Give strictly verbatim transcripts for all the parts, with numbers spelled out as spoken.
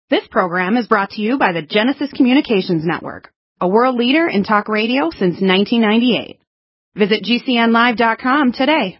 This program is brought to you by the Genesis Communications Network, a world leader in talk radio since nineteen ninety-eight. Visit G C N live dot com today.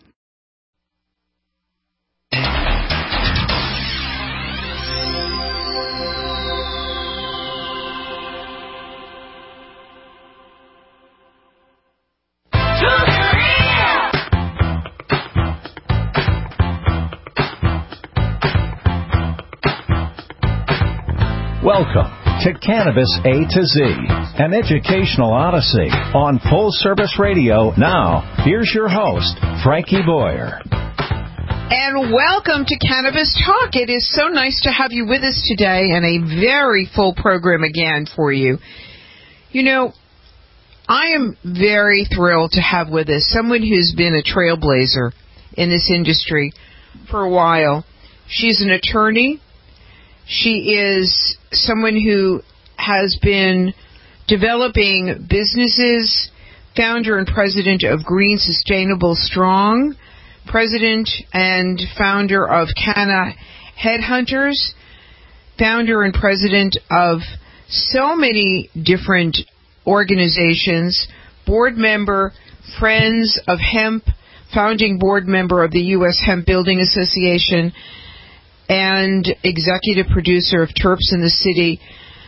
Welcome to Cannabis A to Z, an educational odyssey on Full Service Radio. Now, here's your host, Frankie Boyer. And welcome to Cannabis Talk. It is so nice to have you with us today, and a very full program again for you. You know, I am very thrilled to have with us someone who's been a trailblazer in this industry for a while. She's an attorney. She is someone who has been developing businesses, founder and president of Green Sustainable Strong, president and founder of Canna Headhunters, founder and president of so many different organizations, board member, Friends of Hemp, founding board member of the U S Hemp Building Association, and executive producer of Terps in the City.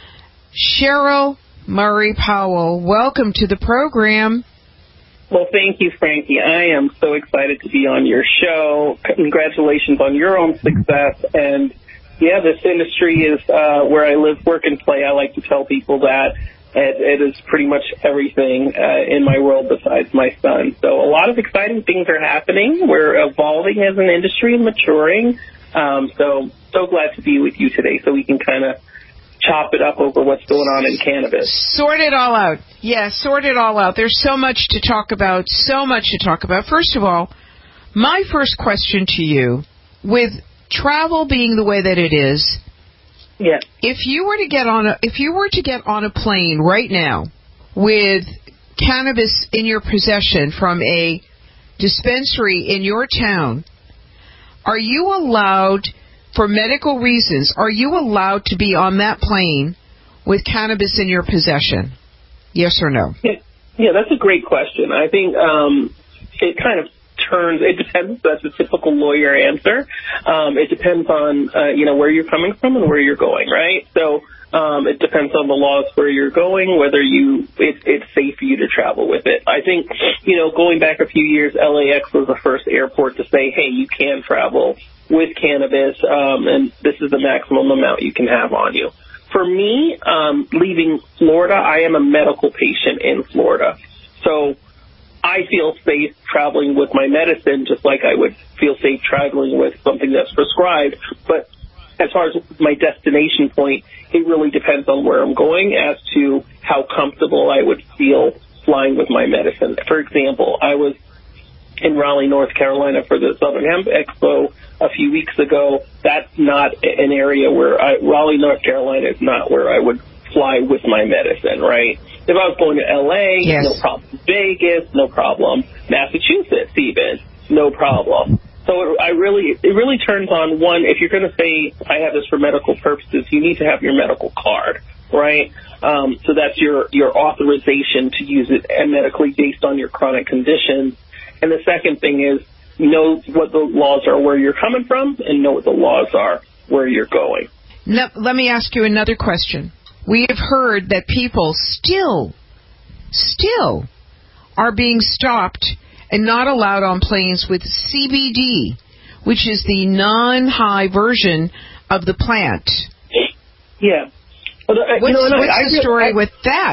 Cheryl Murray Powell, welcome to the program. Well, thank you, Frankie. I am so excited to be on your show. Congratulations on your own success. And, yeah, this industry is uh, where I live, work, and play. I like to tell people that it, it is pretty much everything uh, in my world besides my son. So a lot of exciting things are happening. We're evolving as an industry and maturing. Um, so, so glad to be with you today so we can kind of chop it up over what's going on in cannabis. Sort it all out. Yeah, sort it all out. There's so much to talk about, so much to talk about. First of all, my first question to you, with travel being the way that it is, yeah. if you were to get on a, if you were to get on a plane right now with cannabis in your possession from a dispensary in your town, are you allowed, for medical reasons, are you allowed to be on that plane with cannabis in your possession? Yes or no? Yeah, yeah that's a great question. I think um, it kind of turns, it depends. That's a typical lawyer answer. Um, it depends on, uh, you know, where you're coming from and where you're going, right? So um, it depends on the laws where you're going, whether you it, it's safe for you to travel with it. I think, you know, going back a few years, L A X was the first airport to say, hey, you can travel with cannabis, um, and this is the maximum amount you can have on you. For me, um, leaving Florida, I am a medical patient in Florida. So I feel safe traveling with my medicine, just like I would feel safe traveling with something that's prescribed. But as far as my destination point, it really depends on where I'm going as to how comfortable I would feel flying with my medicine. For example, I was in Raleigh, North Carolina for the Southern Hemp Expo a few weeks ago. That's not an area where I, Raleigh, North Carolina is not where I would fly with my medicine, right? If I was going to L A, yes. No problem. Vegas, no problem. Massachusetts, even, no problem. So it, I really, it really turns on, one, if you're going to say, I have this for medical purposes, you need to have your medical card, right? Um, so that's your, your authorization to use it medically based on your chronic conditions. And the second thing is, know what the laws are where you're coming from and know what the laws are where you're going. Now, let me ask you another question. We have heard that people still, still are being stopped and not allowed on planes with C B D, which is the non-high version of the plant. Yeah. Well, what's you know, what's I, the I, story I, with that?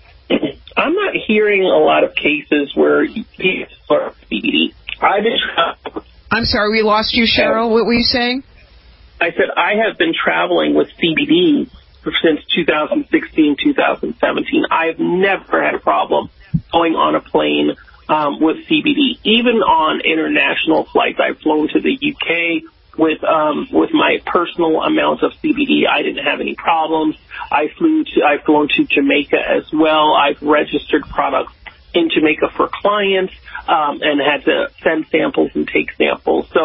I'm not hearing a lot of cases where people are C B D. I've been tra- I'm sorry, we lost you, Cheryl. What were you saying? I said I have been traveling with C B D since two thousand sixteen, two thousand seventeen. I've never had a problem going on a plane um, with C B D. Even on international flights, I've flown to the U K with um, with my personal amount of C B D. I didn't have any problems. I flew to, I've flown to Jamaica as well. I've registered products in Jamaica for clients um, and had to send samples and take samples. So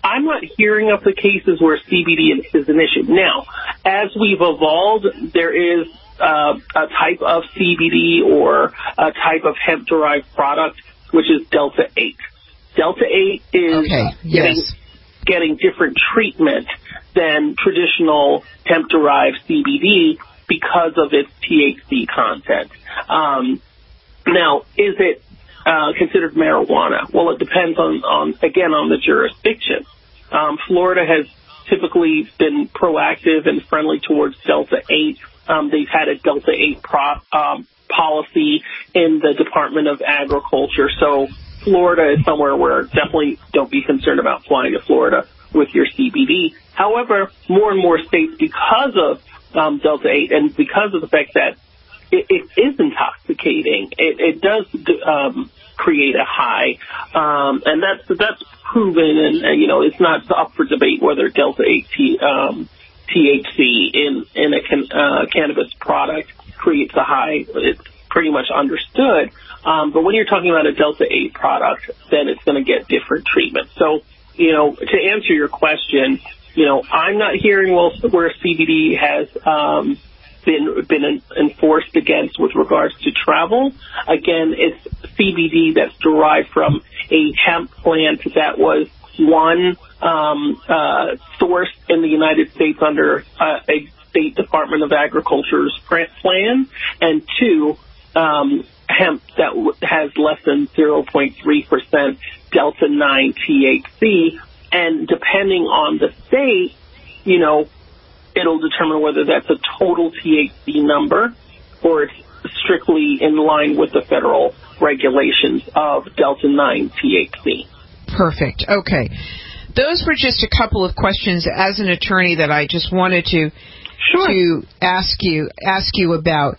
I'm not hearing of the cases where C B D is an issue. Now, as we've evolved, there is uh, a type of C B D or a type of hemp-derived product, which is Delta eight. Delta eight is okay. getting, yes. getting different treatment than traditional hemp-derived C B D because of its T H C content. Um, now, is it uh, considered marijuana? Well, it depends on, on again, on the jurisdiction. Um, Florida has typically been proactive and friendly towards Delta eight. Um, they've had a Delta eight pro, um, policy in the Department of Agriculture. So Florida is somewhere where definitely don't be concerned about flying to Florida with your C B D. However, more and more states, because of um, Delta eight and because of the fact that it, it is intoxicating, it, it does um, create a high, um, and that's that's proven. And, and you know, it's not up for debate whether Delta eight T, um, T H C in in a can, uh, cannabis product creates a high. It's pretty much understood. Um, but when you're talking about a Delta eight product, then it's going to get different treatment. So, you know, to answer your question, you know, I'm not hearing well where C B D has um, been been enforced against with regards to travel. Again, it's C B D that's derived from a hemp plant that was one um, uh, sourced in the United States under uh, a State Department of Agriculture's plan, and two, um, hemp that w- has less than zero point three percent Delta nine T H C, and depending on the state, you know, it'll determine whether that's a total T H C number or it's strictly in line with the federal regulations of Delta nine T H C. Perfect. Okay. Those were just a couple of questions as an attorney that I just wanted to sure. to ask you ask you about.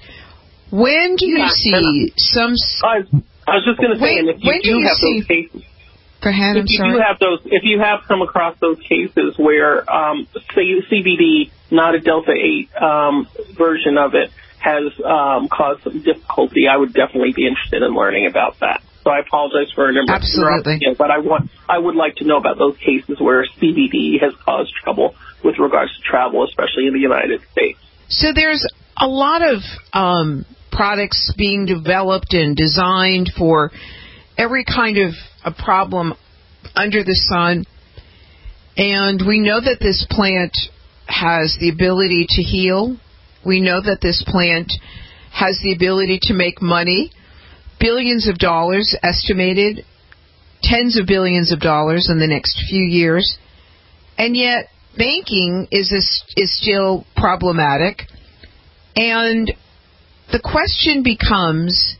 When do you yeah, see some... I was, I was just going to say, when, and if you when do, do you have see, those cases... Go ahead, I'm if you sorry. do have those, if you have come across those cases where, um, say, C B D, not a Delta eight um, version of it, has um, caused some difficulty, I would definitely be interested in learning about that. So I apologize for interrupting. Absolutely. You, but I want, I would like to know about those cases where C B D has caused trouble with regards to travel, especially in the United States. So there's a lot of um, products being developed and designed for every kind of a problem under the sun, and we know that this plant has the ability to heal. We know that this plant has the ability to make money, billions of dollars estimated, tens of billions of dollars in the next few years, and yet banking is a, is still problematic. And the question becomes,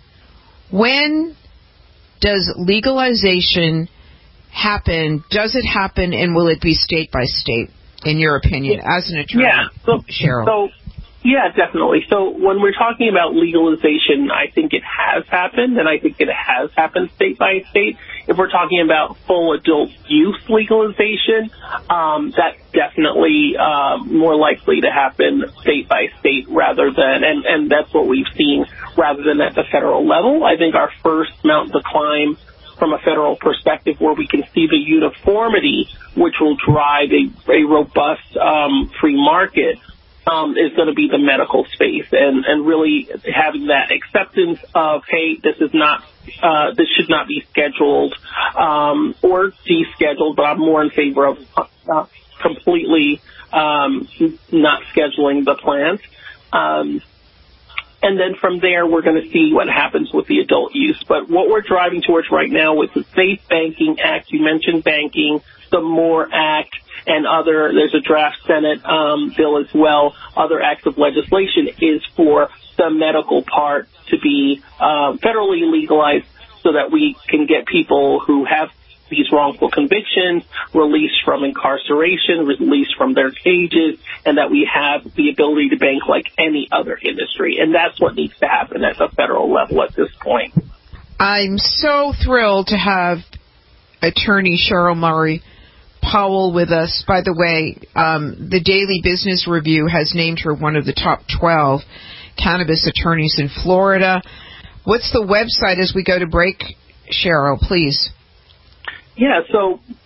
when does legalization happen? Does it happen, and will it be state by state, in your opinion, yeah. as an attorney? Yeah, so, Cheryl. So, yeah, definitely. So when we're talking about legalization, I think it has happened, and I think it has happened state by state. If we're talking about full adult use legalization, um, that's definitely uh, more likely to happen state by state rather than, and, and that's what we've seen rather than at the federal level. I think our first mountain to climb from a federal perspective where we can see the uniformity which will drive a, a robust um, free market um, is going to be the medical space, and, and really having that acceptance of, hey, this is not, uh, this should not be scheduled um, or descheduled, but I'm more in favor of uh, completely um, not scheduling the plant. Um, And then from there, we're going to see what happens with the adult use. But what we're driving towards right now with the Safe Banking Act, you mentioned banking, the MORE Act, and other, there's a draft Senate um, bill as well, other acts of legislation, is for the medical part to be uh, federally legalized so that we can get people who have these wrongful convictions released from incarceration, released from their cages, and that we have the ability to bank like any other industry. And that's what needs to happen at the federal level at this point. I'm so thrilled to have attorney Cheryl Murray Powell with us. By the way, um, the Daily Business Review has named her one of the top twelve cannabis attorneys in Florida. What's the website as we go to break, Cheryl, please? Yeah, so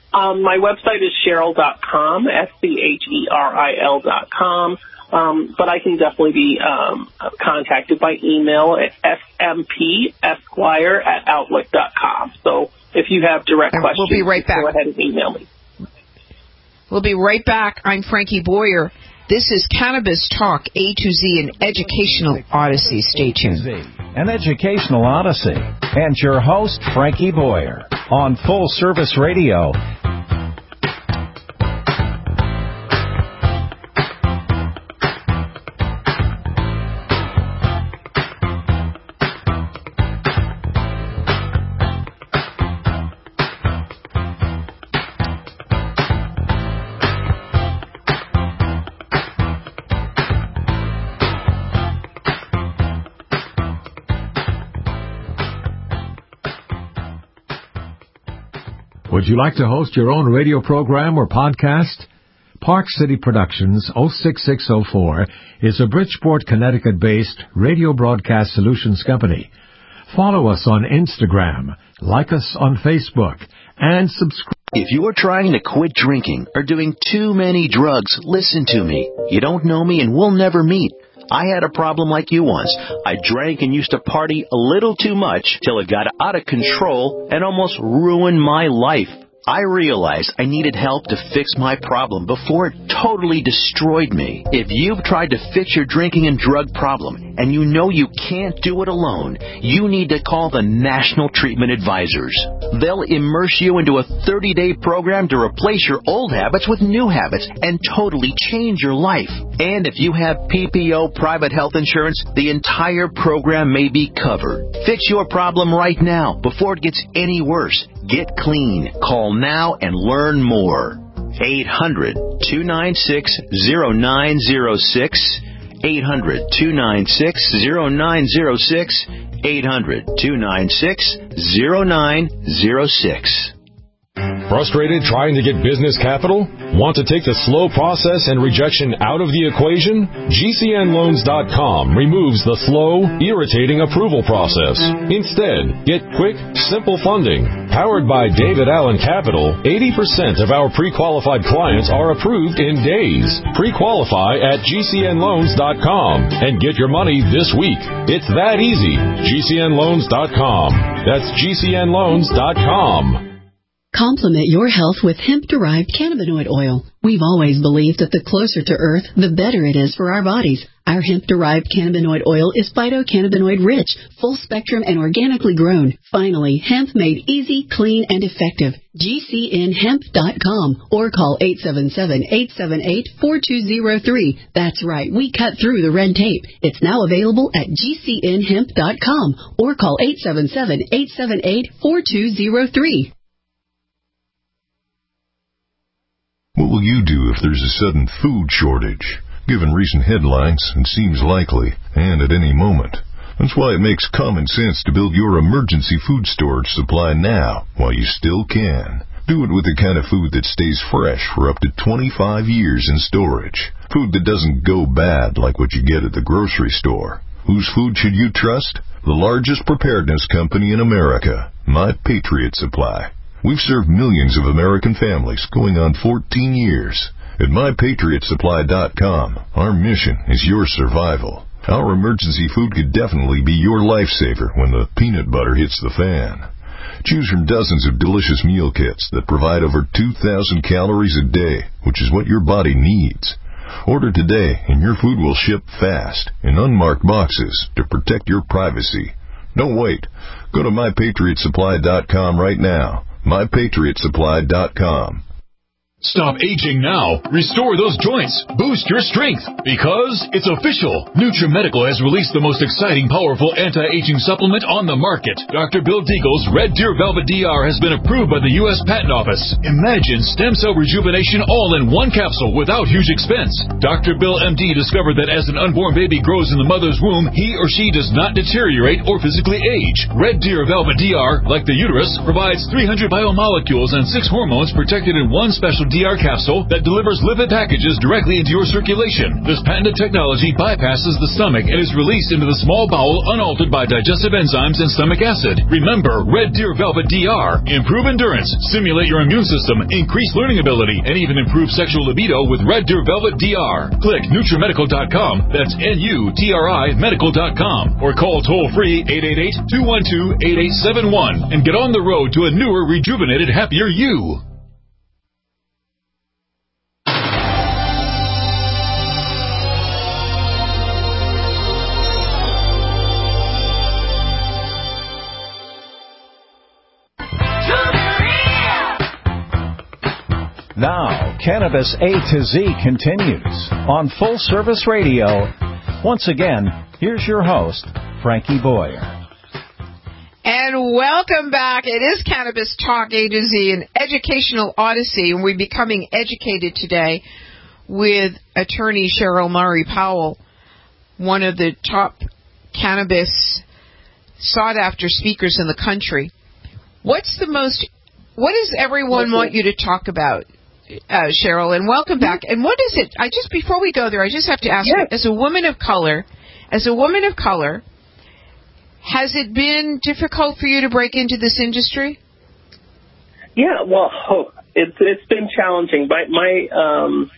Um, my website is Cheryl dot com, S C H E R I L dot com. Um, but I can definitely be um, contacted by email at S M P Esquire at Outlook dot com. So if you have direct and questions, we'll be right back. Go ahead and email me. We'll be right back. I'm Frankie Boyer. This is Cannabis Talk, A to Z, an educational odyssey. Stay tuned. An educational odyssey. And your host, Frankie Boyer, on Full Service Radio. Would you like to host your own radio program or podcast? Park City Productions oh six six oh four is a Bridgeport, Connecticut-based radio broadcast solutions company. Follow us on Instagram, like us on Facebook, and subscribe. If you're trying to quit drinking or doing too many drugs, listen to me. You don't know me and we'll never meet. I had a problem like you once. I drank and used to party a little too much till it got out of control and almost ruined my life. I realized I needed help to fix my problem before it totally destroyed me. If you've tried to fix your drinking and drug problem and you know you can't do it alone, you need to call the National Treatment Advisors. They'll immerse you into a thirty-day program to replace your old habits with new habits and totally change your life. And if you have P P O private health insurance, the entire program may be covered. Fix your problem right now before it gets any worse. Get clean. Call now and learn more. eight hundred, two nine six, oh nine oh six. eight hundred, two nine six, oh nine oh six. eight hundred, two nine six, oh nine oh six. Frustrated trying to get business capital? Want to take the slow process and rejection out of the equation? G C N loans dot com removes the slow, irritating approval process. Instead, get quick, simple funding. Powered by David Allen Capital, eighty percent of our pre-qualified clients are approved in days. Pre-qualify at G C N loans dot com and get your money this week. It's that easy. G C N loans dot com. That's G C N loans dot com. Complement your health with hemp-derived cannabinoid oil. We've always believed that the closer to Earth, the better it is for our bodies. Our hemp-derived cannabinoid oil is phytocannabinoid-rich, full-spectrum, and organically grown. Finally, hemp made easy, clean, and effective. G C N hemp dot com or call eight seven seven, eight seven eight, four two zero three. That's right, we cut through the red tape. It's now available at G C N hemp dot com or call eight seven seven, eight seven eight, four two zero three. What will you do if there's a sudden food shortage? Given recent headlines, it seems likely, and at any moment. That's why it makes common sense to build your emergency food storage supply now, while you still can. Do it with the kind of food that stays fresh for up to twenty-five years in storage. Food that doesn't go bad like what you get at the grocery store. Whose food should you trust? The largest preparedness company in America, My Patriot Supply. We've served millions of American families going on fourteen years. At my patriot supply dot com, our mission is your survival. Our emergency food could definitely be your lifesaver when the peanut butter hits the fan. Choose from dozens of delicious meal kits that provide over two thousand calories a day, which is what your body needs. Order today and your food will ship fast in unmarked boxes to protect your privacy. Don't wait. Go to my patriot supply dot com right now. my patriot supply dot com. Stop aging now. Restore those joints. Boost your strength. Because it's official. NutriMedical has released the most exciting, powerful anti-aging supplement on the market. Doctor Bill Deagle's Red Deer Velvet D R has been approved by the U S Patent Office. Imagine stem cell rejuvenation all in one capsule without huge expense. Doctor Bill M D discovered that as an unborn baby grows in the mother's womb, he or she does not deteriorate or physically age. Red Deer Velvet D R, like the uterus, provides three hundred biomolecules and six hormones protected in one special D R capsule that delivers lipid packages directly into your circulation. This patented technology bypasses the stomach and is released into the small bowel unaltered by digestive enzymes and stomach acid. Remember, Red Deer Velvet D R. Improve endurance, stimulate your immune system, increase learning ability, and even improve sexual libido with Red Deer Velvet D R. Click NutriMedical dot com. That's N U T R I medical dot com. Or call toll-free eight eight eight, two one two, eight eight seven one and get on the road to a newer, rejuvenated, happier you. Now, Cannabis A to Z continues on Full Service Radio. Once again, here's your host, Frankie Boyer. And welcome back. It is Cannabis Talk A to Z, an educational odyssey, and we're becoming educated today with attorney Cheryl Murray Powell, one of the top cannabis sought-after speakers in the country. What's the most, what does everyone want you to talk about, uh, Cheryl? And welcome back. And what is it, I just, before we go there, I just have to ask yes. you, as a woman of color, as a woman of color, has it been difficult for you to break into this industry? Yeah, well, oh, it's it's been challenging. My my um,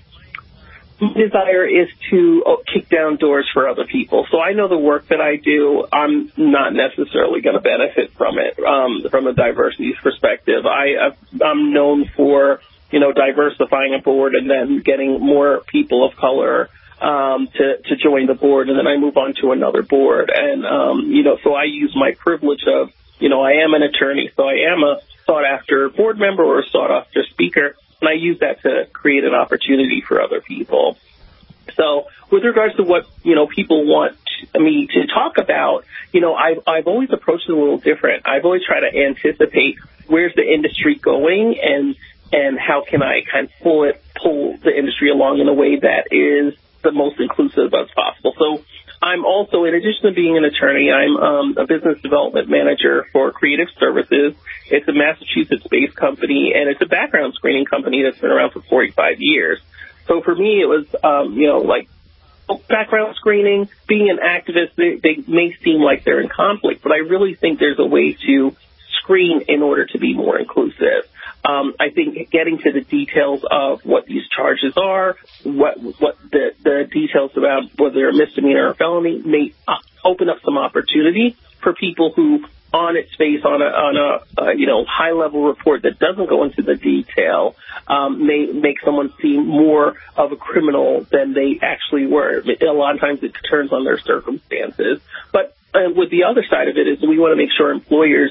desire is to oh, kick down doors for other people. So I know the work that I do, I'm not necessarily going to benefit from it um, from a diversity perspective. I I'm known for you know diversifying a board and then getting more people of color Um, to, to join the board, and then I move on to another board. And, um, you know, so I use my privilege of, you know, I am an attorney, so I am a sought-after board member or a sought-after speaker, and I use that to create an opportunity for other people. So with regards to what, you know, people want me to talk about, you know, I've, I've always approached it a little different. I've always tried to anticipate where's the industry going and, and how can I kind of pull it, pull the industry along in a way that is the most inclusive as possible. So I'm also, in addition to being an attorney, I'm um, a business development manager for Creative Services. It's a Massachusetts-based company, and it's a background screening company that's been around for forty-five years. So for me, it was, um, you know, like background screening, being an activist, they, they may seem like they're in conflict, but I really think there's a way to screen in order to be more inclusive. Um, I think getting to the details of what these charges are, what what the, the details about whether they're a misdemeanor or felony may uh, open up some opportunity for people who, on its face, on a, on a uh, you know high level report that doesn't go into the detail, um, may make someone seem more of a criminal than they actually were. A lot of times it turns on their circumstances. But uh, with the other side of it is we want to make sure employers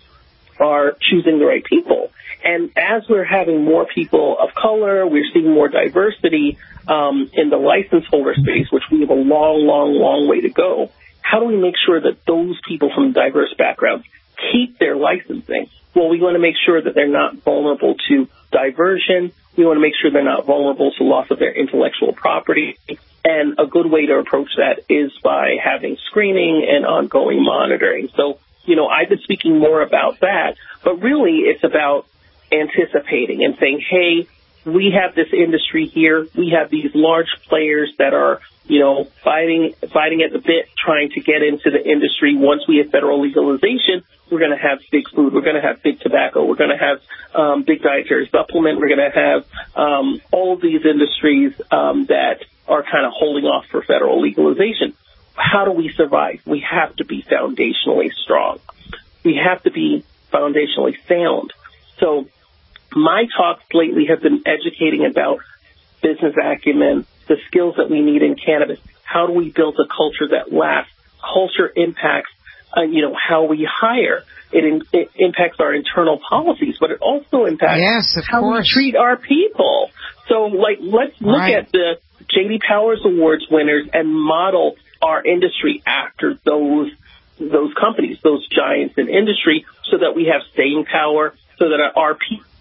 are choosing the right people. And as we're having more people of color, we're seeing more diversity um, in the license holder space, which we have a long, long, long way to go. How do we make sure that those people from diverse backgrounds keep their licensing? Well, we want to make sure that they're not vulnerable to diversion. We want to make sure they're not vulnerable to loss of their intellectual property. And a good way to approach that is by having screening and ongoing monitoring. So, you know, I've been speaking more about that, but really it's about anticipating and saying, hey, we have this industry here. We have these large players that are, you know, fighting fighting at the bit, trying to get into the industry. Once we have federal legalization, we're going to have big food. We're going to have big tobacco. We're going to have um, big dietary supplement. We're going to have um, all of these industries um, that are kind of holding off for federal legalization. How do we survive? We have to be foundationally strong. We have to be foundationally sound. So my talks lately have been educating about business acumen, the skills that we need in cannabis. How do we build a culture that lasts? Culture impacts, uh, you know, how we hire. It, in, it impacts our internal policies, but it also impacts yes, of how course. we treat our people. So, like, let's look right. at the J D Powers Awards winners and model our industry after those those companies, those giants in industry, so that we have staying power, so that our people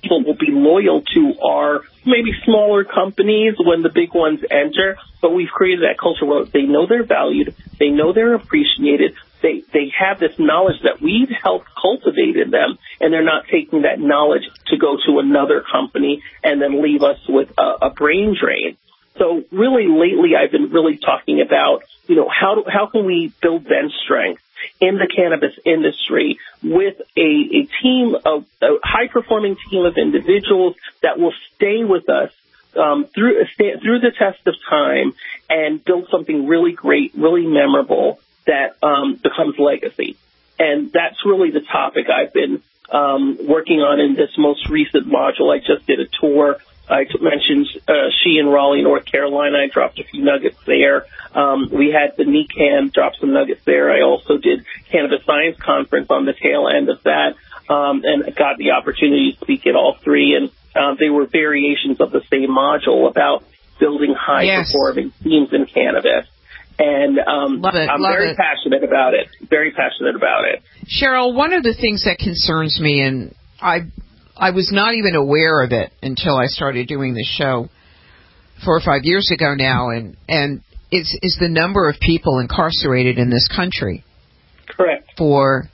people will be loyal to are maybe smaller companies when the big ones enter, but we've created that culture where they know they're valued, they know they're appreciated, they they have this knowledge that we've helped cultivate in them, and they're not taking that knowledge to go to another company and then leave us with a, a brain drain. So really lately I've been really talking about, you know, how do, how can we build bench strength in the cannabis industry with a, a team of a high-performing team of individuals that will stay with us um, through stay, through the test of time and build something really great, really memorable that um, becomes legacy. And that's really the topic I've been um, working on in this most recent module. I just did a tour. I mentioned uh, She in Raleigh, North Carolina. I dropped a few nuggets there. Um, we had the NECANN drop some nuggets there. I also did Cannabis Science Conference on the tail end of that, um, and got the opportunity to speak at all three. And uh, they were variations of the same module about building high-performing yes. teams in cannabis. And um, love it, I'm love very it. passionate about it. Very passionate about it. Cheryl, one of the things that concerns me, and I I was not even aware of it until I started doing this show four or five years ago now, and, and is, is the number of people incarcerated in this country. Correct. For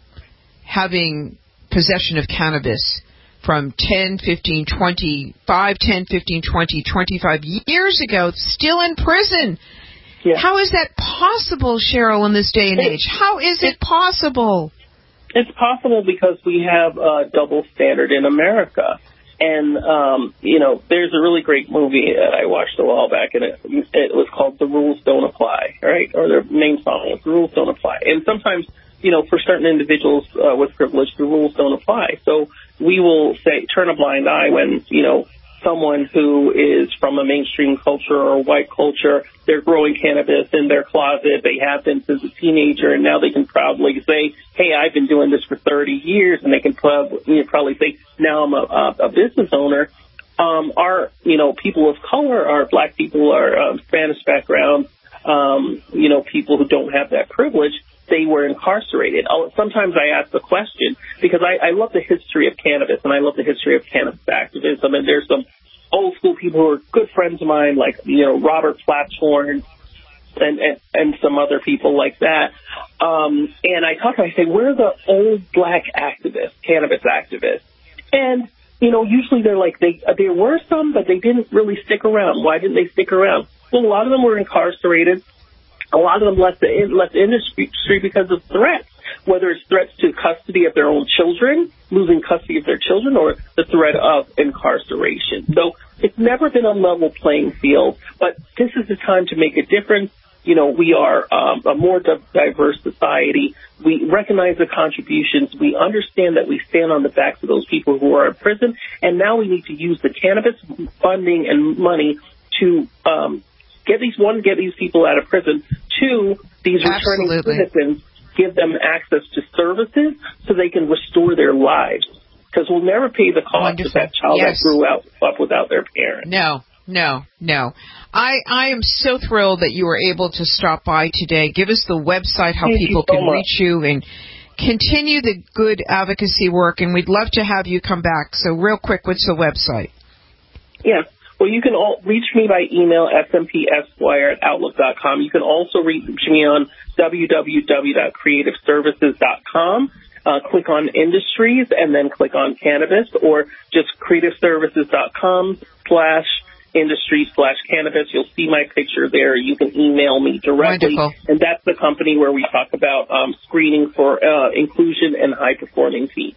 having possession of cannabis from ten, fifteen, twenty, five, ten, fifteen, twenty, twenty-five years ago, still in prison. Yeah. How is that possible, Cheryl, in this day and age? How is it possible? It's possible because we have a double standard in America. And, um, you know, there's a really great movie that I watched a while back, and it, it was called The Rules Don't Apply, right? Or their main song was The Rules Don't Apply. And sometimes, you know, for certain individuals uh, with privilege, the rules don't apply. So we will say, turn a blind eye when, you know, someone who is from a mainstream culture or white culture, they're growing cannabis in their closet, they have been since a teenager, and now they can proudly say, hey, I've been doing this for thirty years, and they can prob- you know, probably say, now I'm a, a, a business owner. Um, our, you know, people of color, our black people, our um, Spanish background, um, you know, people who don't have that privilege, they were incarcerated. I'll, sometimes I ask the question, because I, I love the history of cannabis, and I love the history of cannabis activism, and there's some old school people who are good friends of mine, like, you know, Robert Flatshorn and, and, and some other people like that. Um, and I talk, I say, where are the old black activists, cannabis activists? And, you know, usually they're like, they, there were some, but they didn't really stick around. Why didn't they stick around? Well, a lot of them were incarcerated. A lot of them left the left the industry because of threats, whether it's threats to custody of their own children, losing custody of their children, or the threat of incarceration. So it's never been a level playing field, but this is the time to make a difference. You know, we are um, a more diverse society. We recognize the contributions. We understand that we stand on the backs of those people who are in prison, and now we need to use the cannabis funding and money to um, get these, one, get these people out of prison, two, these returning Absolutely. citizens, give them access to services so they can restore their lives. Because we'll never pay the cost Wonderful. of that child Yes. that grew out, up without their parents. No, no, no. I, I am so thrilled that you were able to stop by today. Give us the website, how Thank people you so can much. reach you, and continue the good advocacy work, and we'd love to have you come back. So real quick, what's the website? Yes. Well, you can all reach me by email, s m p esquire at outlook dot com. You can also reach me on w w w dot creative services dot com. Uh, click on industries and then click on cannabis, or just creative services dot com slash industry slash cannabis. You'll see my picture there. You can email me directly. Wonderful. And that's the company where we talk about um, screening for uh, inclusion and high-performing teams.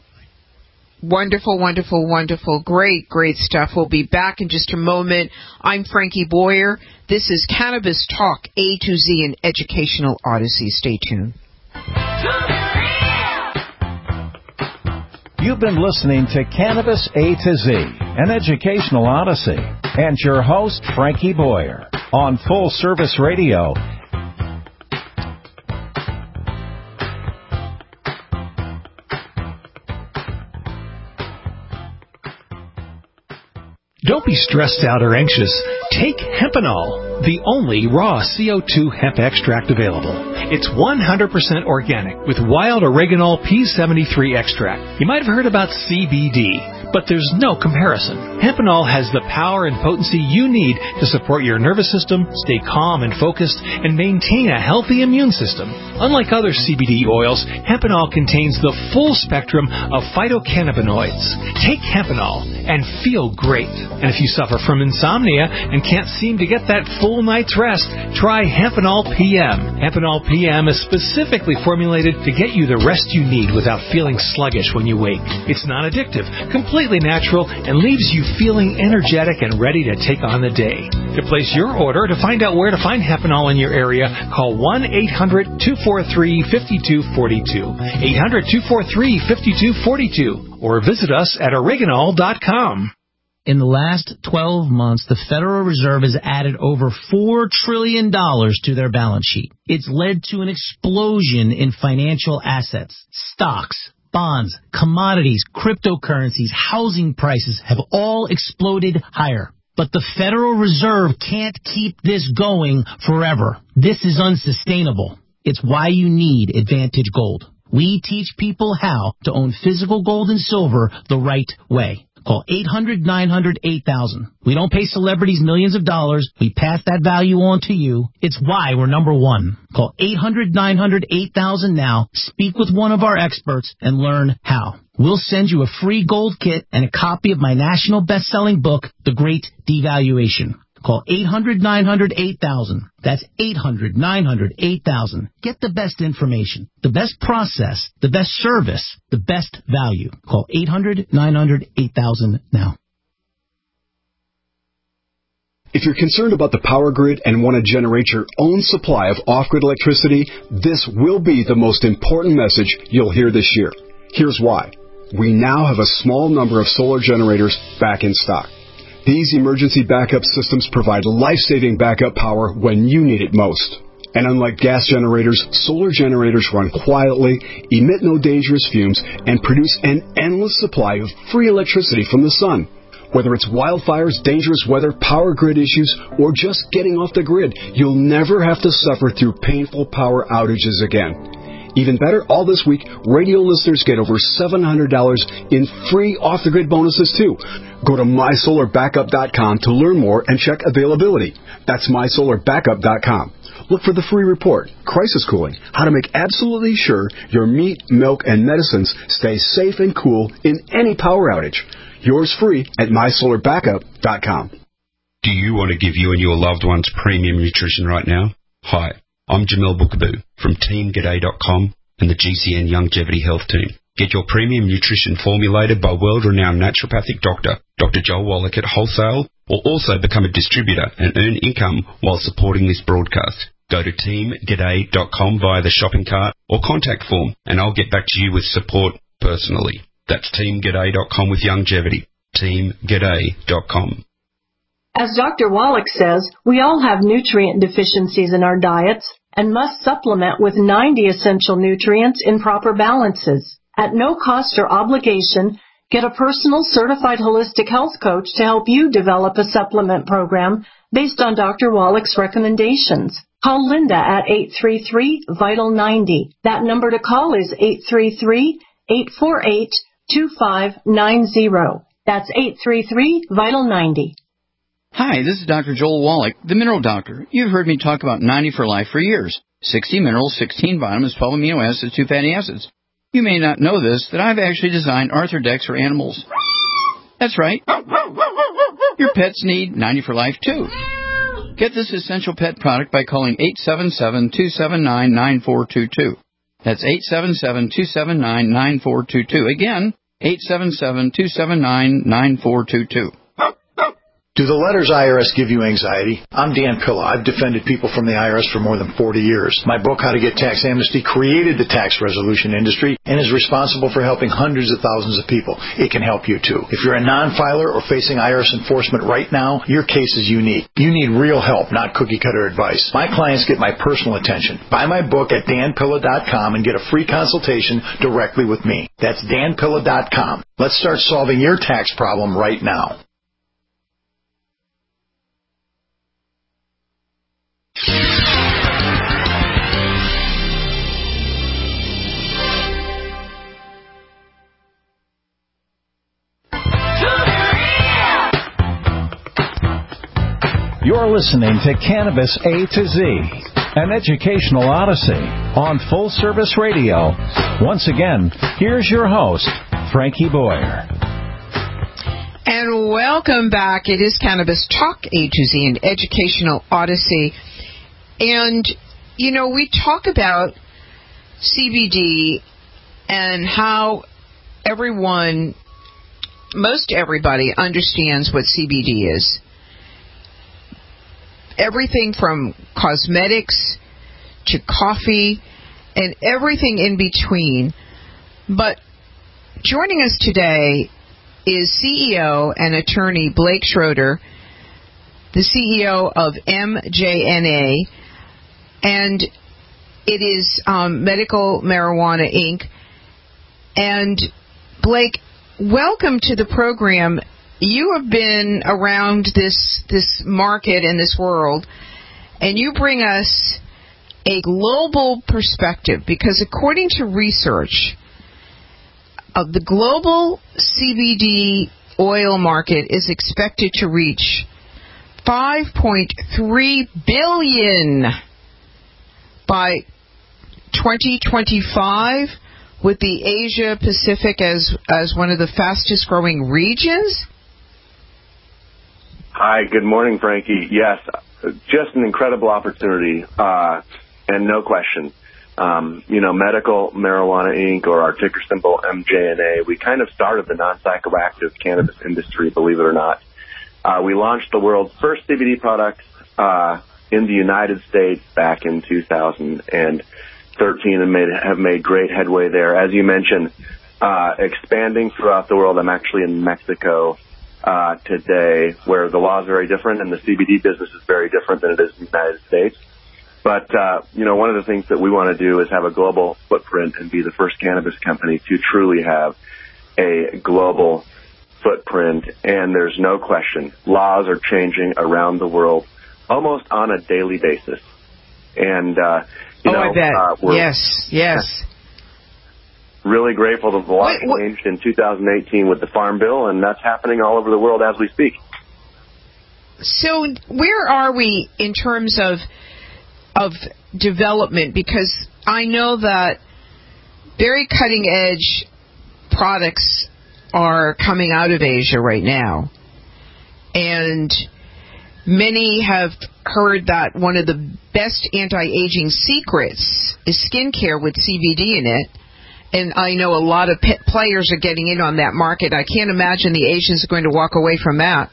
Wonderful, wonderful, wonderful. Great, great stuff. We'll be back in just a moment. I'm Frankie Boyer. This is Cannabis Talk, A to Z, an educational odyssey. Stay tuned. You've been listening to Cannabis A to Z, an educational odyssey, and your host, Frankie Boyer, on Full Service Radio. Don't be stressed out or anxious. Take Hempanol, the only raw C O two hemp extract available. It's one hundred percent organic with wild oreganol P seventy-three extract. You might have heard about C B D, but there's no comparison. Hempenol has the power and potency you need to support your nervous system, stay calm and focused, and maintain a healthy immune system. Unlike other C B D oils, Hempenol contains the full spectrum of phytocannabinoids. Take Hempenol and feel great. And if you suffer from insomnia and can't seem to get that full night's rest, try Hempenol P M. Hempenol P M is specifically formulated to get you the rest you need without feeling sluggish when you wake. It's not addictive, completely natural, and leaves you feeling energetic and ready to take on the day. To place your order, to find out where to find Hempenol in your area, call one eight hundred two four three five two four two, eight hundred two four three five two four two, or visit us at oregonol dot com. In the last twelve months, the Federal Reserve has added over four trillion dollars to their balance sheet. It's led to an explosion in financial assets. Stocks, bonds, commodities, cryptocurrencies, housing prices have all exploded higher. But the Federal Reserve can't keep this going forever. This is unsustainable. It's why you need Advantage Gold. We teach people how to own physical gold and silver the right way. Call eight hundred nine hundred eight thousand. We don't pay celebrities millions of dollars. We pass that value on to you. It's why we're number one. Call eight hundred nine hundred eight thousand now. Speak with one of our experts and learn how. We'll send you a free gold kit and a copy of my national best-selling book, The Great Devaluation. Call eight hundred nine hundred eight thousand. That's eight hundred nine hundred eight thousand. Get the best information, the best process, the best service, the best value. Call eight hundred nine hundred eight thousand now. If you're concerned about the power grid and want to generate your own supply of off-grid electricity, this will be the most important message you'll hear this year. Here's why. We now have a small number of solar generators back in stock. These emergency backup systems provide life-saving backup power when you need it most. And unlike gas generators, solar generators run quietly, emit no dangerous fumes, and produce an endless supply of free electricity from the sun. Whether it's wildfires, dangerous weather, power grid issues, or just getting off the grid, you'll never have to suffer through painful power outages again. Even better, all this week, radio listeners get over seven hundred dollars in free off-the-grid bonuses, too. Go to my solar backup dot com to learn more and check availability. That's my solar backup dot com. Look for the free report, Crisis Cooling, how to make absolutely sure your meat, milk, and medicines stay safe and cool in any power outage. Yours free at my solar backup dot com. Do you want to give you and your loved ones premium nutrition right now? Hi. I'm Jamil Bookaboo from team g'day dot com and the G C N Longevity Health Team. Get your premium nutrition formulated by world-renowned naturopathic doctor, Doctor Joel Wallach at wholesale, or also become a distributor and earn income while supporting this broadcast. Go to team g'day dot com via the shopping cart or contact form, and I'll get back to you with support personally. That's team g'day dot com with longevity. team g'day dot com. As Doctor Wallach says, we all have nutrient deficiencies in our diets and must supplement with ninety essential nutrients in proper balances. At no cost or obligation, get a personal certified holistic health coach to help you develop a supplement program based on Doctor Wallach's recommendations. Call Linda at eight three three, vital ninety. That number to call is eight three three, eight four eight, two five nine zero. That's eight three three, vital ninety. Hi, this is Doctor Joel Wallach, the Mineral Doctor. You've heard me talk about ninety for Life for years. sixty minerals, sixteen vitamins, twelve amino acids, two fatty acids. You may not know this, that I've actually designed Arthrodex for animals. That's right. Your pets need ninety for Life, too. Get this essential pet product by calling eight seven seven, two seven nine, nine four two two. That's eight seven seven, two seven nine, nine four two two. Again, eight seven seven, two seven nine, nine four two two. Do the letters I R S give you anxiety? I'm Dan Pilla. I've defended people from the I R S for more than forty years. My book, How to Get Tax Amnesty, created the tax resolution industry and is responsible for helping hundreds of thousands of people. It can help you, too. If you're a non-filer or facing I R S enforcement right now, your case is unique. You need real help, not cookie-cutter advice. My clients get my personal attention. Buy my book at dan pilla dot com and get a free consultation directly with me. That's dan pilla dot com. Let's start solving your tax problem right now. You're listening to Cannabis A to Z, an educational odyssey on Full Service Radio. Once again, here's your host, Frankie Boyer. And welcome back. It is Cannabis Talk A to Z, an educational odyssey. And, you know, we talk about C B D and how everyone, most everybody, understands what C B D is. Everything from cosmetics to coffee and everything in between. But joining us today is C E O and attorney Blake Schroeder, the C E O of M J N A, and it is um, Medical Marijuana Incorporated. And Blake, welcome to the program. You have been around this this market and this world, and you bring us a global perspective, because according to research, of the global C B D oil market is expected to reach five point three billion dollars by twenty twenty-five, with the Asia Pacific as as one of the fastest growing regions. Hi, good morning, Frankie. Yes, just an incredible opportunity, uh, and no question. Um, you know, Medical Marijuana Incorporated, or our ticker symbol M J N A, we kind of started the non-psychoactive cannabis industry, believe it or not. Uh, we launched the world's first C B D product uh, in the United States back in two thousand thirteen and made, have made great headway there. As you mentioned, uh, expanding throughout the world. I'm actually in Mexico Uh, today, where the law is very different and the C B D business is very different than it is in the United States. But, uh, you know, one of the things that we want to do is have a global footprint and be the first cannabis company to truly have a global footprint. And there's no question, laws are changing around the world almost on a daily basis. And, uh, you oh, know, I bet. Uh, we're yes, yes. really grateful that the law changed in two thousand eighteen with the Farm Bill, and that's happening all over the world as we speak. So where are we in terms of of development? Because I know that very cutting-edge products are coming out of Asia right now. And many have heard that one of the best anti-aging secrets is skincare with C B D in it. And I know a lot of pet players are getting in on that market. I can't imagine the Asians are going to walk away from that.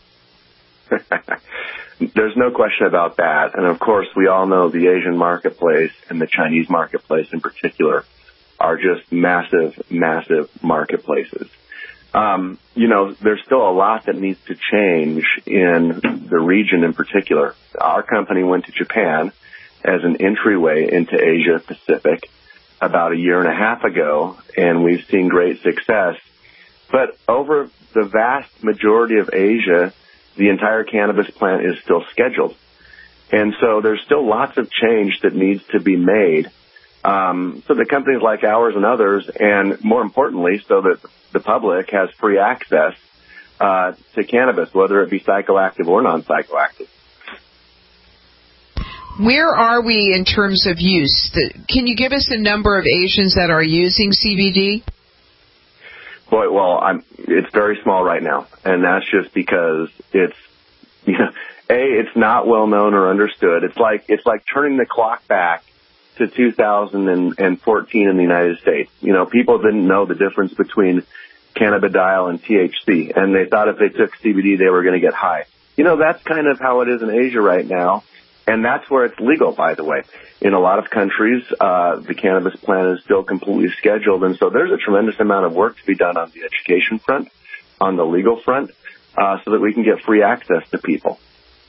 There's no question about that. And, of course, we all know the Asian marketplace and the Chinese marketplace in particular are just massive, massive marketplaces. Um, you know, there's still a lot that needs to change in the region in particular. Our company went to Japan as an entryway into Asia Pacific about a year and a half ago, and we've seen great success. But over the vast majority of Asia, the entire cannabis plant is still scheduled. And so there's still lots of change that needs to be made. Um, so that companies like ours and others, and more importantly, so that the public has free access uh, to cannabis, whether it be psychoactive or non-psychoactive. Where are we in terms of use? Can you give us a number of Asians that are using C B D? Boy, well, I'm, it's very small right now, and that's just because it's, you know, A, it's not well known or understood. It's like it's like turning the clock back to two thousand fourteen in the United States. You know, people didn't know the difference between cannabidiol and T H C, and they thought if they took C B D, they were going to get high. You know, that's kind of how it is in Asia right now. And that's where it's legal, by the way. In a lot of countries, uh, the cannabis plant is still completely scheduled. And so there's a tremendous amount of work to be done on the education front, on the legal front, uh, so that we can get free access to people.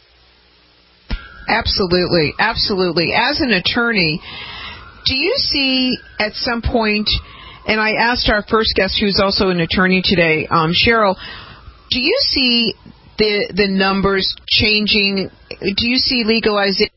Absolutely. Absolutely. As an attorney, do you see at some point, and I asked our first guest, who's also an attorney today, um, Cheryl, do you see the the numbers changing? Do you see legalization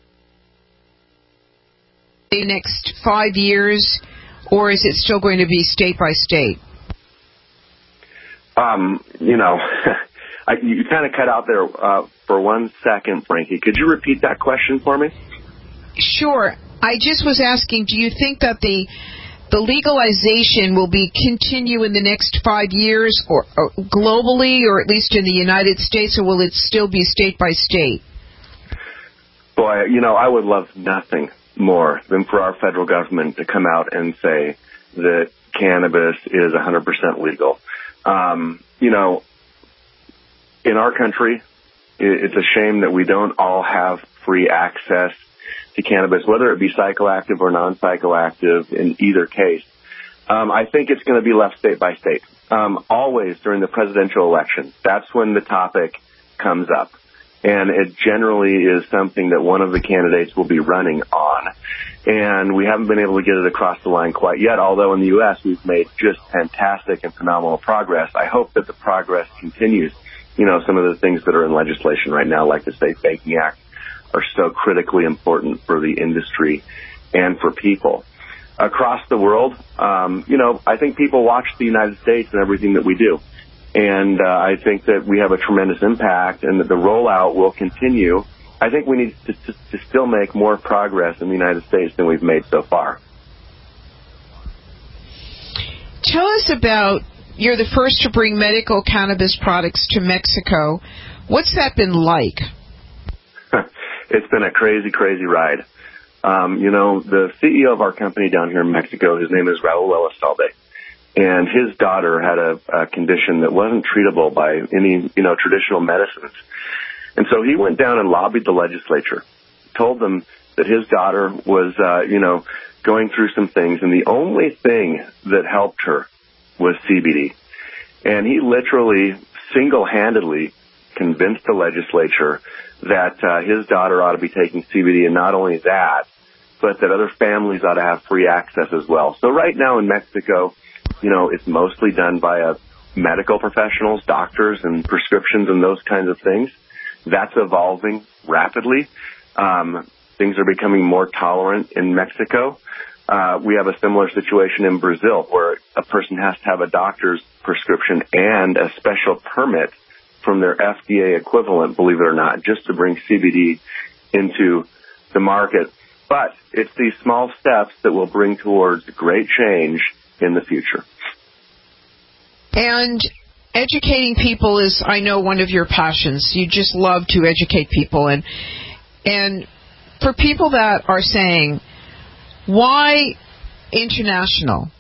in the next five years, or is it still going to be state by state? Um, you know, I, you kind of cut out there uh, for one second, Frankie. Could you repeat that question for me? Sure. I just was asking, do you think that the the legalization will be continue in the next five years, or, or globally, or at least in the United States, or will it still be state by state? Boy, you know, I would love nothing more than for our federal government to come out and say that cannabis is one hundred percent legal. Um, you know, in our country, it's a shame that we don't all have free access to cannabis, whether it be psychoactive or non-psychoactive in either case. Um, I think it's going to be left state by state. Um, always during the presidential election, that's when the topic comes up. And it generally is something that one of the candidates will be running on. And we haven't been able to get it across the line quite yet, although in the U S we've made just fantastic and phenomenal progress. I hope that the progress continues. You know, some of the things that are in legislation right now, like the Safe Banking Act, are so critically important for the industry and for people. Across the world, um, you know, I think people watch the United States and everything that we do. And uh, I think that we have a tremendous impact and that the rollout will continue. I think we need to, to, to still make more progress in the United States than we've made so far. Tell us about, you're the first to bring medical cannabis products to Mexico. What's that been like? It's been a crazy, crazy ride. Um, you know, the C E O of our company down here in Mexico, his name is Raul Elizalde. And his daughter had a, a condition that wasn't treatable by any, you know, traditional medicines. And so he went down and lobbied the legislature, told them that his daughter was, uh, you know, going through some things, and the only thing that helped her was C B D. And he literally single-handedly convinced the legislature that uh, his daughter ought to be taking C B D, and not only that, but that other families ought to have free access as well. So right now in Mexico, you know, it's mostly done by uh, medical professionals, doctors, and prescriptions and those kinds of things. That's evolving rapidly. Um, things are becoming more tolerant in Mexico. Uh, we have a similar situation in Brazil where a person has to have a doctor's prescription and a special permit from their F D A equivalent, believe it or not, just to bring C B D into the market. But it's these small steps that will bring towards great change in the future. And educating people is, I know, one of your passions. You just love to educate people. And and for people that are saying, why international?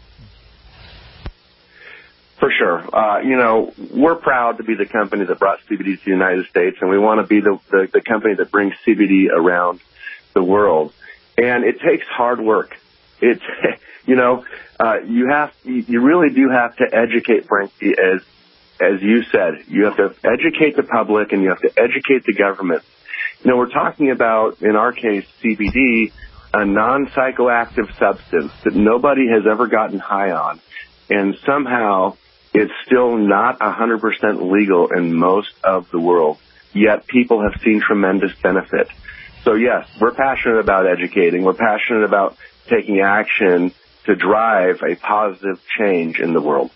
For sure. Uh, you know, we're proud to be the company that brought C B D to the United States, and we want to be the, the, the company that brings C B D around the world. And it takes hard work. It, you know, uh, you have, you really do have to educate, Frankie, as, as you said. You have to educate the public and you have to educate the government. You know, we're talking about, in our case, C B D, a non-psychoactive substance that nobody has ever gotten high on. And somehow it's still not one hundred percent legal in most of the world, yet people have seen tremendous benefit. So, yes, we're passionate about educating. We're passionate about taking action to drive a positive change in the world.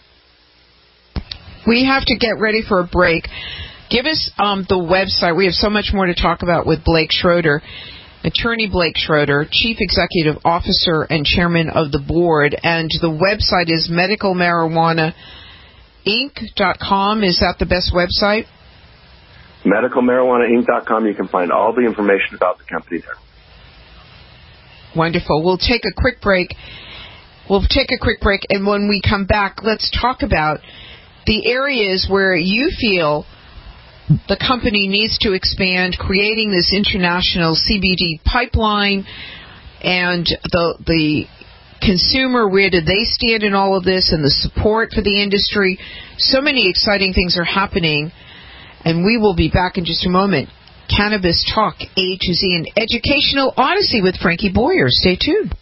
We have to get ready for a break. Give us um, the website. We have so much more to talk about with Blake Schroeder. Attorney Blake Schroeder, Chief Executive Officer and Chairman of the Board. And the website is medical marijuana inc dot com. Is that the best website? medical marijuana inc dot com. You can find all the information about the company there. Wonderful. We'll take a quick break. We'll take a quick break, and when we come back, let's talk about the areas where you feel the company needs to expand, creating this international C B D pipeline, and the the consumer, where do they stand in all of this, and the support for the industry. So many exciting things are happening, and we will be back in just a moment. Cannabis Talk, A to Z, an educational odyssey with Frankie Boyer. Stay tuned.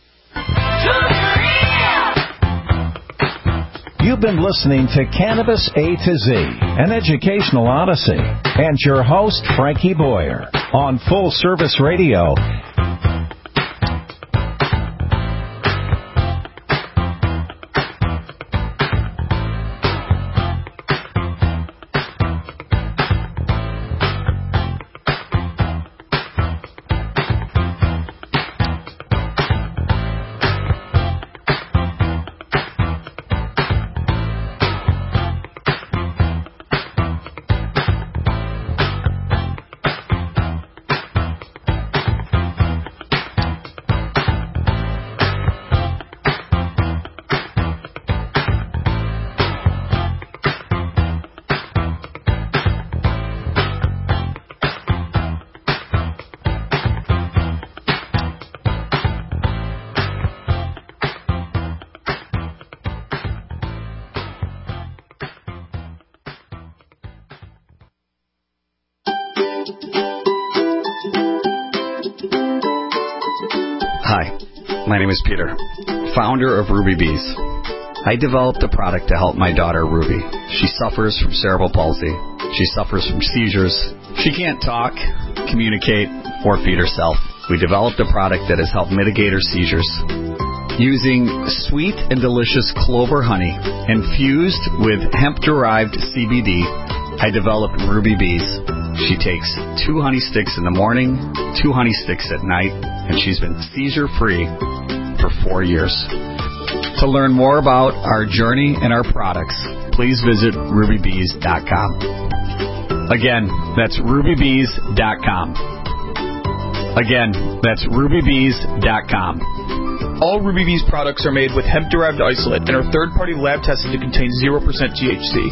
You've been listening to Cannabis A to Z, an educational odyssey, and your host, Frankie Boyer, on Full Service Radio. Hi, my name is Peter, founder of Ruby Bees. I developed a product to help my daughter, Ruby. She suffers from cerebral palsy. She suffers from seizures. She can't talk, communicate, or feed herself. We developed a product that has helped mitigate her seizures. Using sweet and delicious clover honey infused with hemp-derived C B D, I developed Ruby Bees. She takes two honey sticks in the morning, two honey sticks at night, and she's been seizure-free for four years. To learn more about our journey and our products, please visit ruby bees dot com. Again, that's ruby bees dot com. Again, that's ruby bees dot com. All Ruby Bees products are made with hemp-derived isolate and are third-party lab tested to contain zero percent T H C.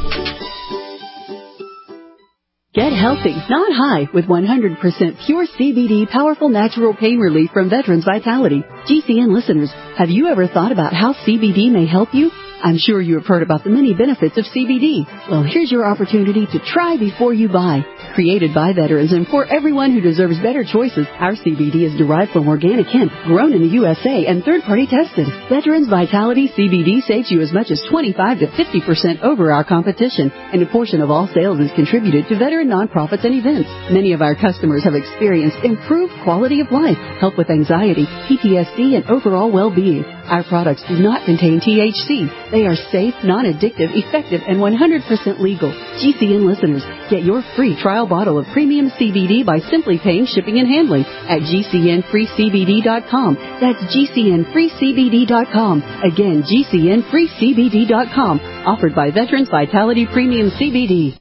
Get healthy, not high, with one hundred percent pure C B D powerful natural pain relief from Veterans Vitality. G C N listeners, have you ever thought about how C B D may help you? I'm sure you have heard about the many benefits of C B D. Well, here's your opportunity to try before you buy. Created by veterans and for everyone who deserves better choices, our C B D is derived from organic hemp, grown in the U S A, and third-party tested. Veterans Vitality C B D saves you as much as twenty-five to fifty percent over our competition, and a portion of all sales is contributed to veteran nonprofits and events. Many of our customers have experienced improved quality of life, help with anxiety, P T S D, and overall well-being. Our products do not contain T H C. They are safe, non-addictive, effective, and one hundred percent legal. G C N listeners, get your free trial bottle of premium C B D by simply paying shipping and handling at G C N free C B D dot com. That's G C N free C B D dot com. Again, G C N free C B D dot com. Offered by Veterans Vitality Premium C B D.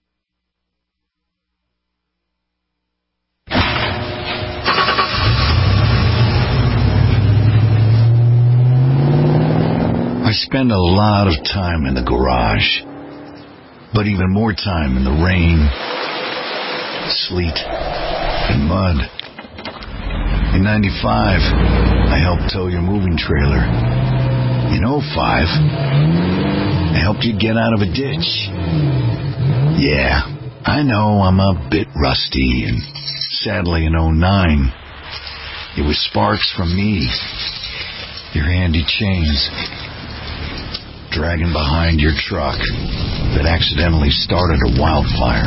I spend a lot of time in the garage, but even more time in the rain, sleet, and mud. In ninety-five, I helped tow your moving trailer. In oh five, I helped you get out of a ditch. Yeah, I know I'm a bit rusty, and sadly in oh nine, it was sparks from me, your handy chains, dragging behind your truck that accidentally started a wildfire.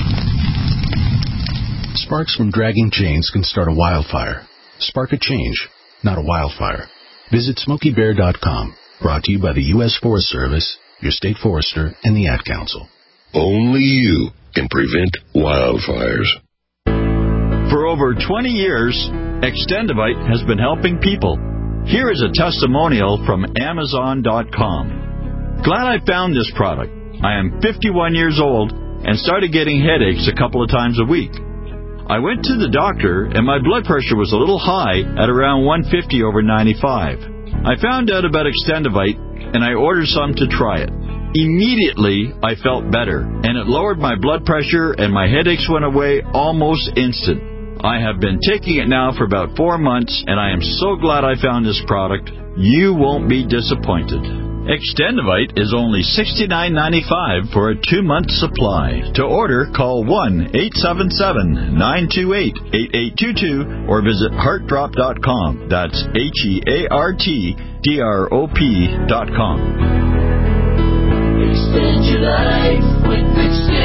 Sparks from dragging chains can start a wildfire. Spark a change, not a wildfire. Visit smoky bear dot com. Brought to you by the U S Forest Service, your state forester, and the Ad Council. Only you can prevent wildfires. For over twenty years, Extendivite has been helping people. Here is a testimonial from Amazon dot com. Glad I found this product. I am fifty-one years old and started getting headaches a couple of times a week. I went to the doctor and my blood pressure was a little high at around one fifty over ninety-five. I found out about Extendivite and I ordered some to try it. Immediately, I felt better and it lowered my blood pressure and my headaches went away almost instant. I have been taking it now for about four months and I am so glad I found this product. You won't be disappointed. Extendivite is only sixty-nine ninety-five for a two-month supply. To order, call one eight seven seven, nine two eight, eight eight two two or visit heart drop dot com. That's H E A R T D R O P dot com. Extend your life with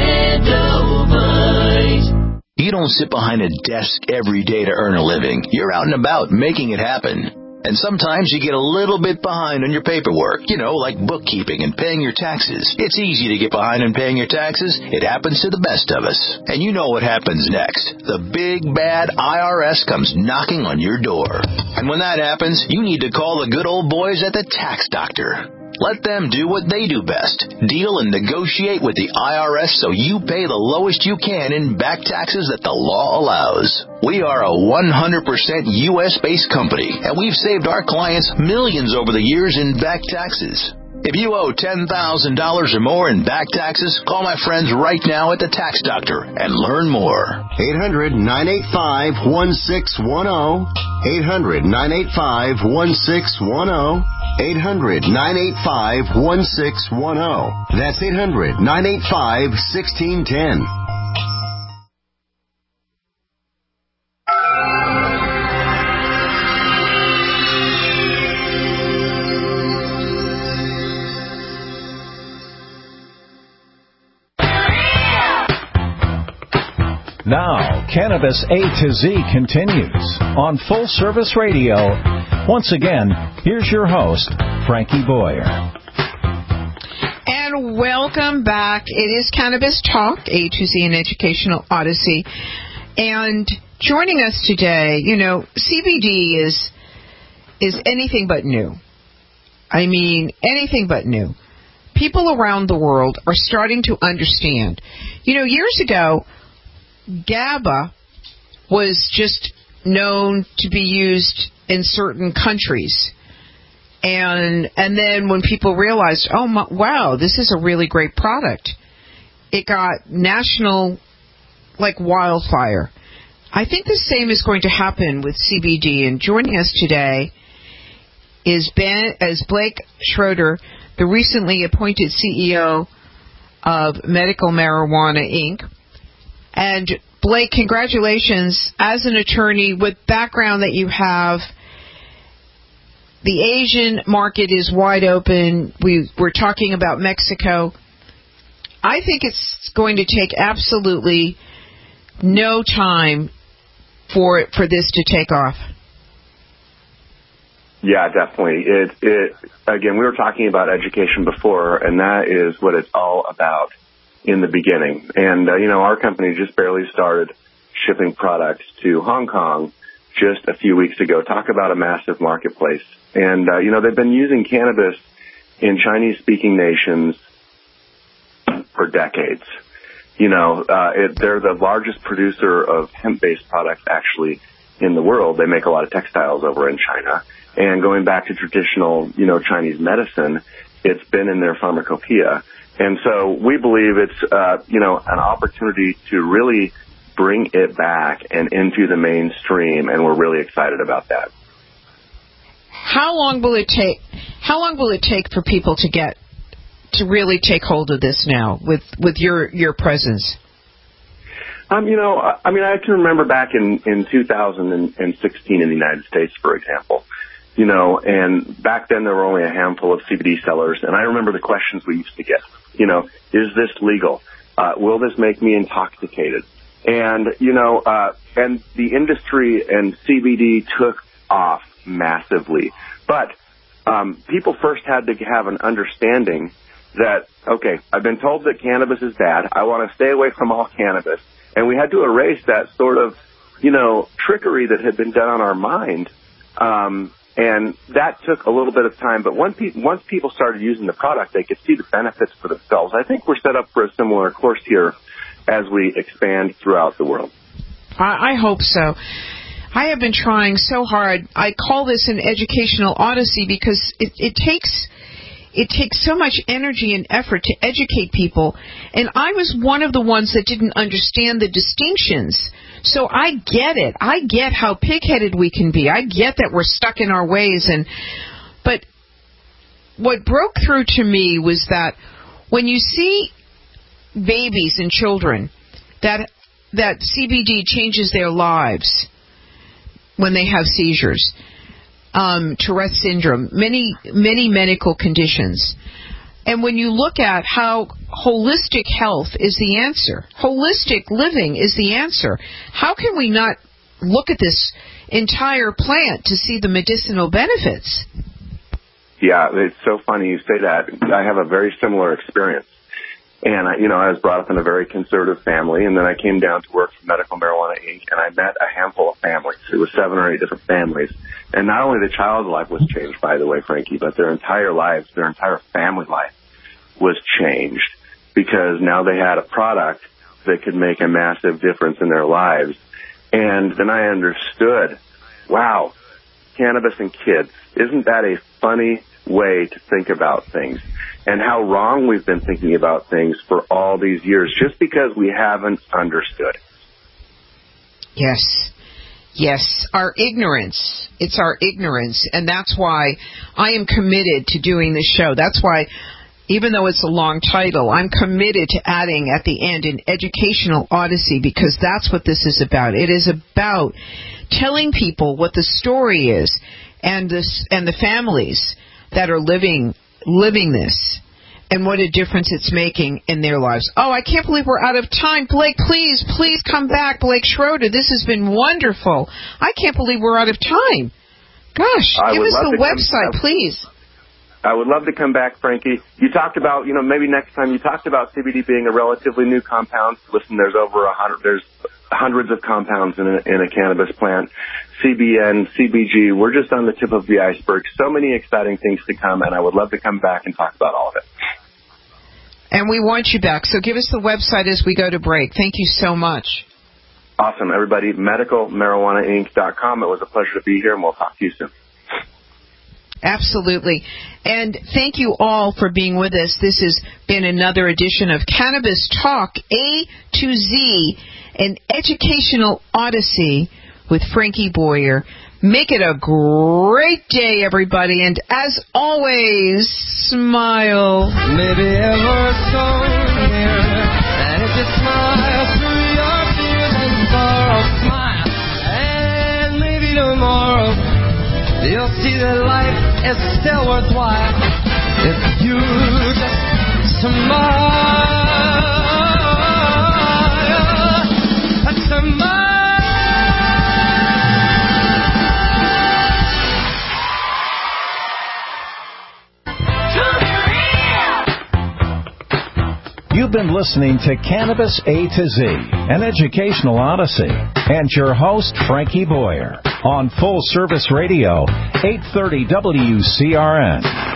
Extendivite. You don't sit behind a desk every day to earn a living. You're out and about making it happen. And sometimes you get a little bit behind on your paperwork, you know, like bookkeeping and paying your taxes. It's easy to get behind on paying your taxes. It happens to the best of us. And you know what happens next. The big, bad I R S comes knocking on your door. And when that happens, you need to call the good old boys at the Tax Doctor. Let them do what they do best. Deal and negotiate with the I R S so you pay the lowest you can in back taxes that the law allows. We are a one hundred percent U S-based company, and we've saved our clients millions over the years in back taxes. If you owe ten thousand dollars or more in back taxes, call my friends right now at the Tax Doctor and learn more. eight hundred, nine eight five, one six one zero. eight hundred, nine eight five, one six one zero. eight hundred, nine eight five, one six one zero. That's eight hundred, nine eight five, one six one zero. Now, Cannabis A to Z continues on Full Service Radio. Once again, here's your host, Frankie Boyer. And welcome back. It is Cannabis Talk, A to Z, an educational odyssey. And joining us today, you know, C B D is is anything but new. I mean, anything but new. People around the world are starting to understand. You know, years ago, GABA was just known to be used in certain countries. And and then when people realized, oh, my, wow, this is a really great product, it got national, like wildfire. I think the same is going to happen with C B D. And joining us today is Ben, as Blake Schroeder, the recently appointed C E O of Medical Marijuana, Incorporated. And Blake, congratulations. As an attorney with background that you have, the Asian market is wide open. We, we're talking about Mexico. I think it's going to take absolutely no time for for this to take off. Yeah, definitely. It, it, again, we were talking about education before, and that is what it's all about in the beginning. And, uh, you know, our company just barely started shipping products to Hong Kong just a few weeks ago. Talk about a massive marketplace. And, uh, you know, they've been using cannabis in Chinese-speaking nations for decades. You know, uh, it, they're the largest producer of hemp-based products actually in the world. They make a lot of textiles over in China. And going back to traditional, you know, Chinese medicine, it's been in their pharmacopoeia. And so we believe it's, uh, you know, an opportunity to really bring it back and into the mainstream, and we're really excited about that. How long will it take? How long will it take for people to get to really take hold of this now with with your your presence? Um, you know, I mean, I can remember back in in two thousand sixteen in the United States, for example. You know, and back then there were only a handful of C B D sellers, and I remember the questions we used to get. You know, is this legal? Uh, will this make me intoxicated? And, you know, uh, and the industry and C B D took off massively. But um, people first had to have an understanding that, okay, I've been told that cannabis is bad. I want to stay away from all cannabis. And we had to erase that sort of, you know, trickery that had been done on our mind. Um, and that took a little bit of time. But once, pe- once people started using the product, they could see the benefits for themselves. I think we're set up for a similar course here as we expand throughout the world. I, I hope so. I have been trying so hard. I call this an educational odyssey because it, it takes it takes so much energy and effort to educate people. And I was one of the ones that didn't understand the distinctions. So I get it. I get how pig-headed we can be. I get that we're stuck in our ways. And but what broke through to me was that when you see babies and children that that C B D changes their lives when they have seizures, um, Tourette syndrome, many, many medical conditions. And when you look at how holistic health is the answer, holistic living is the answer, how can we not look at this entire plant to see the medicinal benefits? Yeah, it's so funny you say that. I have a very similar experience. And, I, you know, I was brought up in a very conservative family, and then I came down to work for Medical Marijuana, Incorporated, and I met a handful of families. It was seven or eight different families. And not only the child's life was changed, by the way, Frankie, but their entire lives, their entire family life was changed because now they had a product that could make a massive difference in their lives. And then I understood, wow, cannabis and kids, isn't that a funny way to think about things? And how wrong we've been thinking about things for all these years just because we haven't understood. Yes. Yes, our ignorance. It's our ignorance. And that's why I am committed to doing this show. That's why, even though it's a long title, I'm committed to adding at the end an educational odyssey, because that's what this is about. It is about telling people what the story is and this and the families that are living living this. and what a difference it's making in their lives. Oh, I can't believe we're out of time. Blake, please, please come back. Blake Schroeder, this has been wonderful. I can't believe we're out of time. Gosh, I give would us love the to website, come, please. I would love to come back, Frankie. You talked about, you know, maybe next time you talked about C B D being a relatively new compound. Listen, there's over a hundred, there's hundreds of compounds in a, in a cannabis plant. C B N, C B G, we're just on the tip of the iceberg. So many exciting things to come, and I would love to come back and talk about all of it. And we want you back, so give us the website as we go to break. Thank you so much. Awesome, everybody. medical marijuana inc dot com. It was a pleasure to be here, and we'll talk to you soon. Absolutely. And thank you all for being with us. This has been another edition of Cannabis Talk A to Z, an educational odyssey with Frankie Boyer. Make it a great day, everybody. And as always, smile. Maybe ever so near, and if you smile through your tears and sorrow, smile, and maybe tomorrow you'll see that life is still worthwhile if you just smile. Smile. You've been listening to Cannabis A to Z, an educational odyssey, and your host, Frankie Boyer, on Full Service Radio, eight thirty W C R N.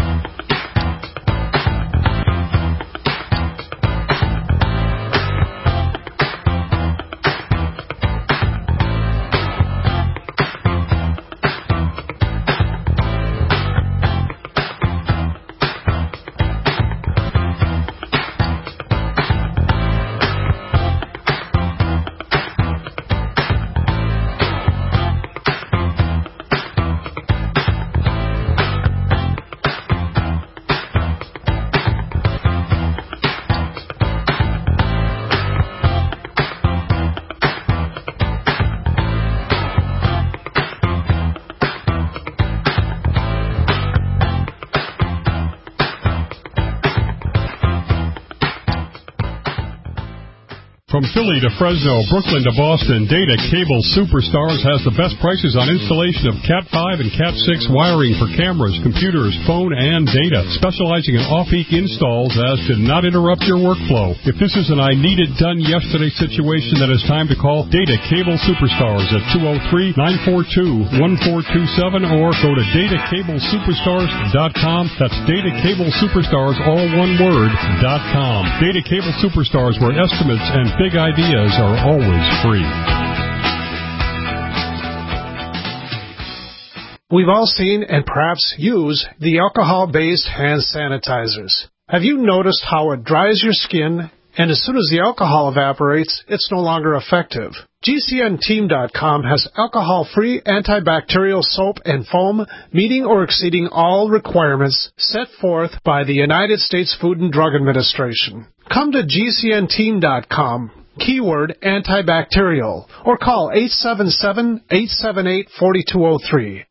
From Philly to Fresno, Brooklyn to Boston, Data Cable Superstars has the best prices on installation of Cat five and Cat six wiring for cameras, computers, phone, and data, specializing in off-peak installs as to not interrupt your workflow. If this is an I need it done yesterday situation, then it's time to call Data Cable Superstars at two oh three, nine four two, one four two seven or go to data cable superstars dot com. That's Data Cable Superstars, all one word, dot com. Data Cable Superstars, where estimates and big ideas are always free. We've all seen and perhaps use the alcohol-based hand sanitizers. Have you noticed how it dries your skin, and as soon as the alcohol evaporates, it's no longer effective? G C N team dot com has alcohol-free antibacterial soap and foam meeting or exceeding all requirements set forth by the United States Food and Drug Administration. Come to G C N team dot com, keyword antibacterial, or call eight seven seven, eight seven eight, four two zero three.